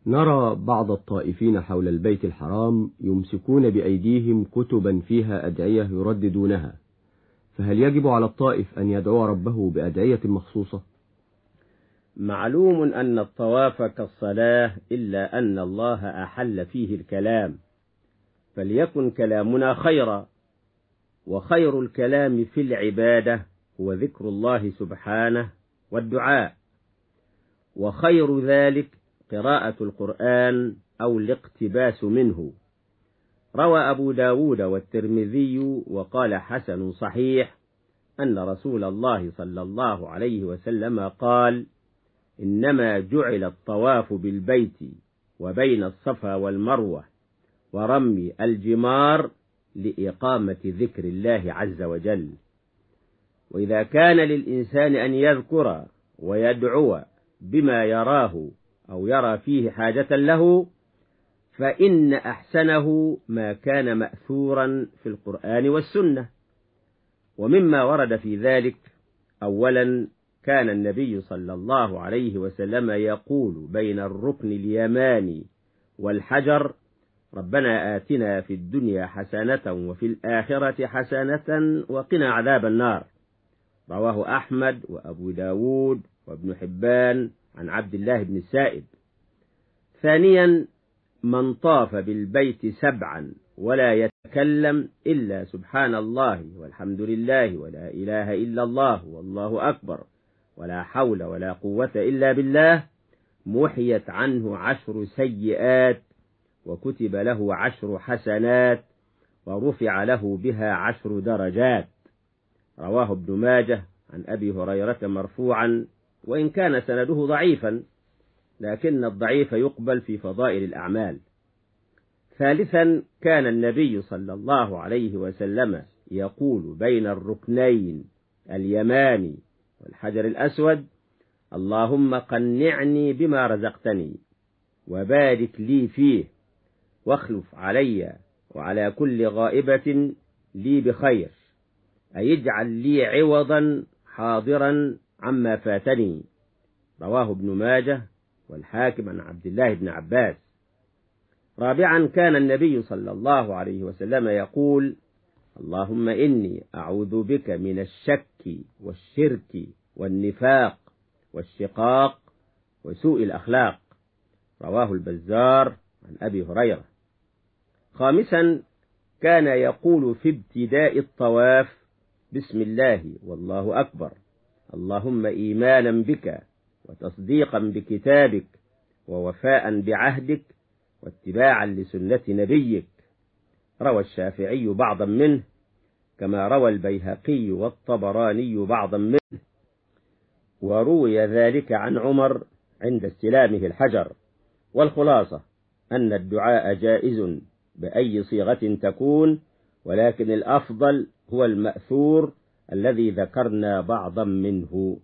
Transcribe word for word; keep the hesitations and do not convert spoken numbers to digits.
نرى بعض الطائفين حول البيت الحرام يمسكون بأيديهم كتبا فيها أدعية يرددونها، فهل يجب على الطائف أن يدعو ربه بأدعية مخصوصة؟ معلوم أن الطواف كالصلاة، إلا أن الله أحل فيه الكلام، فليكن كلامنا خيرا، وخير الكلام في العبادة هو ذكر الله سبحانه والدعاء، وخير ذلك قراءة القرآن أو الاقتباس منه. روى أبو داود والترمذي وقال حسن صحيح أن رسول الله صلى الله عليه وسلم قال: إنما جعل الطواف بالبيت وبين الصفا والمروة ورمي الجمار لإقامة ذكر الله عز وجل. وإذا كان للإنسان أن يذكر ويدعو بما يراه أو يرى فيه حاجة له، فإن أحسنه ما كان مأثورا في القرآن والسنة. ومما ورد في ذلك: أولا، كان النبي صلى الله عليه وسلم يقول بين الركن اليماني والحجر: ربنا آتنا في الدنيا حسنة وفي الآخرة حسنة وقنا عذاب النار. رواه أحمد وأبو داود وابن حبان عن عبد الله بن السائب. ثانيا، من طاف بالبيت سبعا ولا يتكلم إلا سبحان الله والحمد لله ولا إله إلا الله والله أكبر ولا حول ولا قوة إلا بالله، محيت عنه عشر سيئات وكتب له عشر حسنات ورفع له بها عشر درجات. رواه ابن ماجه عن أبي هريرة مرفوعا، وإن كان سنده ضعيفا، لكن الضعيف يقبل في فضائل الأعمال. ثالثا، كان النبي صلى الله عليه وسلم يقول بين الركنين اليماني والحجر الأسود: اللهم قنعني بما رزقتني وبارك لي فيه واخلف علي وعلى كل غائبة لي بخير، أي اجعل لي عوضا حاضرا عما فاتني. رواه ابن ماجه والحاكم عن عبد الله بن عباس. رابعا، كان النبي صلى الله عليه وسلم يقول: اللهم إني أعوذ بك من الشك والشرك والنفاق والشقاق وسوء الأخلاق. رواه البزار عن أبي هريرة. خامسا، كان يقول في ابتداء الطواف: بسم الله والله أكبر، اللهم إيمانا بك وتصديقا بكتابك ووفاء بعهدك واتباعا لسنة نبيك. روى الشافعي بعضا منه، كما روى البيهقي والطبراني بعضا منه، وروي ذلك عن عمر عند استلامه الحجر. والخلاصة أن الدعاء جائز بأي صيغة تكون، ولكن الأفضل هو المأثور الذي ذكرنا بعضا منه.